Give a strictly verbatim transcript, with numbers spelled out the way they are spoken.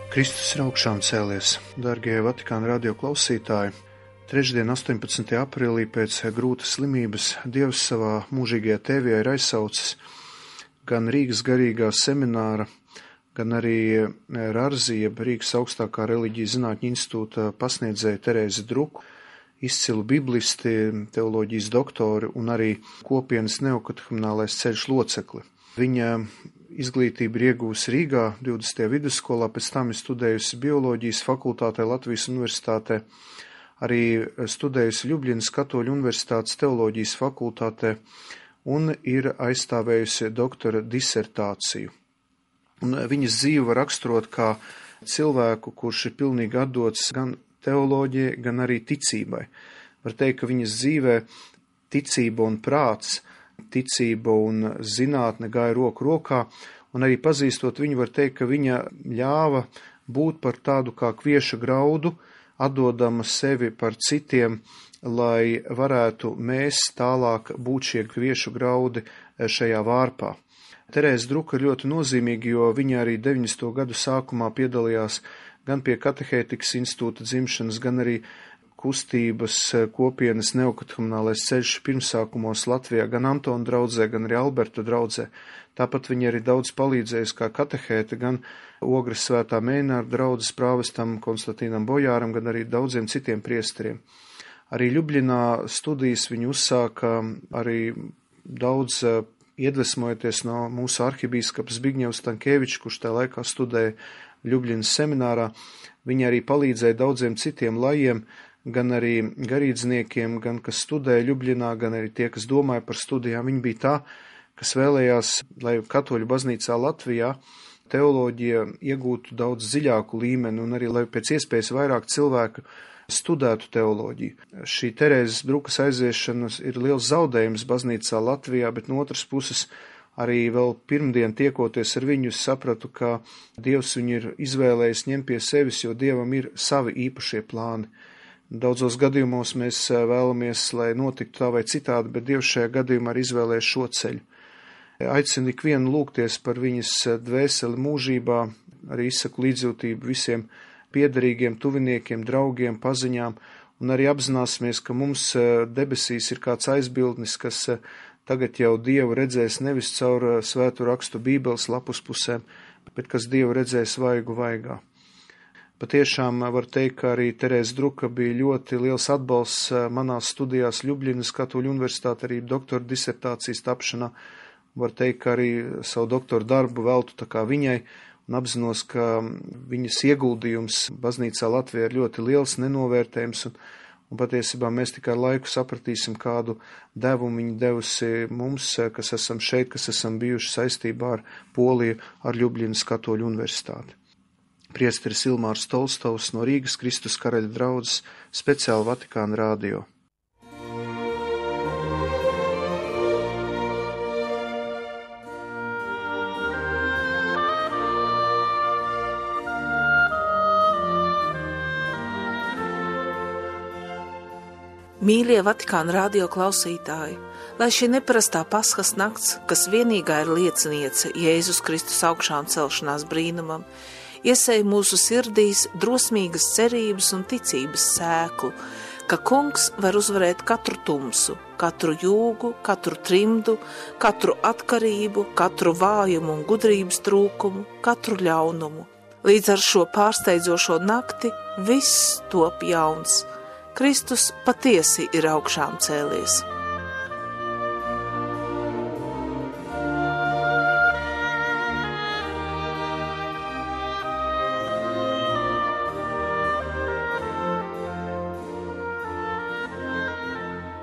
Kristus ir augšām cēlies, dargie Vatikāna radio klausītāji. Trešdien, astoņpadsmitajā aprīlī pēc grūtas slimības Dievs savā mūžīgajā tēvijā ir aizsaucis gan Rīgas garīgā semināra, gan arī Rarzi, jeb Rīgas augstākā reliģijas zinātņu institūta pasniedzēju Terēzi Druku, izcilu biblisti, teoloģijas doktori un arī kopienas neokatehumnālais ceļš locekli. Viņa izglītība ir iegūsi Rīgā, divdesmitajā vidusskolā, pēc tam ir studējusi bioloģijas fakultātē Latvijas universitātē, arī studējusi Ļubļinas Katoļu universitātes teoloģijas fakultātē un ir aizstāvējusi doktora disertāciju. Un viņas dzīvi var raksturot kā cilvēku, kurš ir pilnīgi atdots gan teoloģijai, gan arī ticībai. Var teikt, ka viņas dzīvē ticība un prāts, ticība un zinātne gāja roku rokā, un arī pazīstot viņu var teikt, ka viņa ļāva būt par tādu kā kvieša graudu, atdodama sevi par citiem, lai varētu mēs tālāk būt šie kviešu graudi šajā vārpā. Terēze Druka ir ļoti nozīmīga, jo viņa arī deviņdesmito gadu sākumā piedalījās gan pie Katehētikas institūta dzimšanas, gan arī kustības kopienas neokatehumnālais ceļš pirmsākumos Latvijā, gan Antona draudzē, gan arī Alberta draudzē. Tāpat viņa arī daudz palīdzējusi kā katehēte, gan Ogres svētā Mēināra draudzes prāvestam Konstantīnam Bojāram, gan arī daudziem citiem priesteriem. Arī Ļubļinā studijas viņa uzsāka arī daudz iedvesmojoties no mūsu arhibīskapa Zbigņeva Stankēviča, kurš tajā laikā studēja Ļubļinas seminārā. Viņa arī palīdzēja daudziem citiem lajiem, gan arī garīdzniekiem, gan kas studēja Ļubļinā, gan arī tie, kas domāja par studijām. Viņa bija tā, kas vēlējās, lai katoļu baznīcā Latvijā teoloģija iegūtu daudz dziļāku līmeni un arī, lai pēc iespējas vairāk cilvēku studētu teoloģiju. Šī Terēzes Drukas aiziešana ir liels zaudējums baznīcā Latvijā, bet no otras puses arī vēl pirmdien tiekoties ar viņu, es sapratu, ka Dievs viņu ir izvēlējis ņemt pie sevis, jo Dievam ir savi īpašie plāni. Daudzos gadījumos mēs vēlamies, lai notiktu tā vai citādi, bet Dievs šajā gadījumā ir izvēlējis šo ceļu. Aicinu ikvienu lūgties par viņas dvēseli mūžībā, arī izsaku līdzjūtību visiem piederīgiem, tuviniekiem, draugiem, paziņām, un arī apzināsimies, ka mums debesīs ir kāds aizbildnis, kas tagad jau Dievu redzēs nevis caur svētu rakstu bībeles lapus pusēm, bet kas Dievu redzēs vaigu vaigā. Patiešām var teikt, ka arī Terēze Druka bija ļoti liels atbalsts manās studijās Ļubļinas Katoļu universitāte, arī doktora disertācijas tapšanā. Var teikt, ka arī savu doktora darbu veltu tā kā viņai, un apzinos, ka viņas ieguldījums baznīcā Latvijā ir ļoti liels, nenovērtējums, un Un patiesībā mēs tikai ar laiku sapratīsim, kādu devumu viņa devusi mums, kas esam šeit, kas esam bijuši saistībā ar Poliju, ar Ļubļinas Katoļu universitāti. Priesteris Ilmārs Tolstovs no Rīgas Kristus Karaļa draudzes, speciāli Vatikāna radio. Mīļie Vatikāna radio klausītāji, lai šī neparastā Paskas nakts, kas vienīgā ir lieciniece Jēzus Kristus augšām celšanās brīnumam, iesēj mūsu sirdīs drosmīgas cerības un ticības sēklu, ka Kungs var uzvarēt katru tumsu, katru jūgu, katru trimdu, katru atkarību, katru vājumu un gudrības trūkumu, katru ļaunumu. Līdz ar šo pārsteidzošo nakti viss top jauns. Kristus patiesi ir augšām cēlies.